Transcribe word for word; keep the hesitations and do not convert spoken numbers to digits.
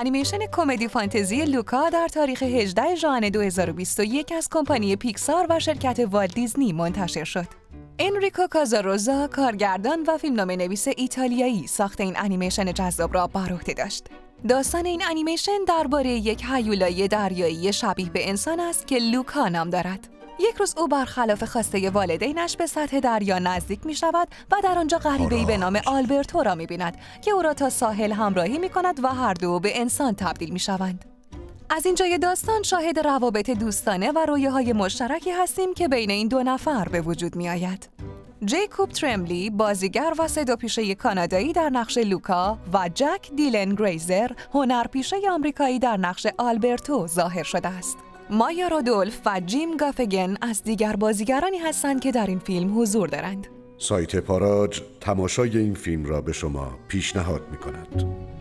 انیمیشن کمدی فانتزی لوکا در تاریخ هجدهم ژوئن دو هزار و بیست و یک از کمپانی پیکسار و شرکت والت دیزنی منتشر شد. انریکو کازاروزا، کارگردان و فیلمنامه‌نویس ایتالیایی، ساخت این انیمیشن جذاب را بر عهده داشت. داستان این انیمیشن درباره یک هیولای دریایی شبیه به انسان است که لوکا نام دارد. یک روز او برخلاف خواسته والدینش به سطح دریا نزدیک می شود و در آنجا غریبه‌ای به نام آلبرتو را می بیند که او را تا ساحل همراهی می کند و هر دو به انسان تبدیل می شوند. از اینجای داستان شاهد روابط دوستانه و رویاهای مشترکی هستیم که بین این دو نفر به وجود می آید. جیکوب ترملی، بازیگر و صداپیشه کانادایی در نقش لوکا و جک دیلن گریزر، هنرپیشه آمریکایی در نقش آلبرتو ظاهر شده است. مایا رودولف و جیم گافگن از دیگر بازیگرانی هستند که در این فیلم حضور دارند. سایت پاراج تماشای این فیلم را به شما پیشنهاد می‌کند.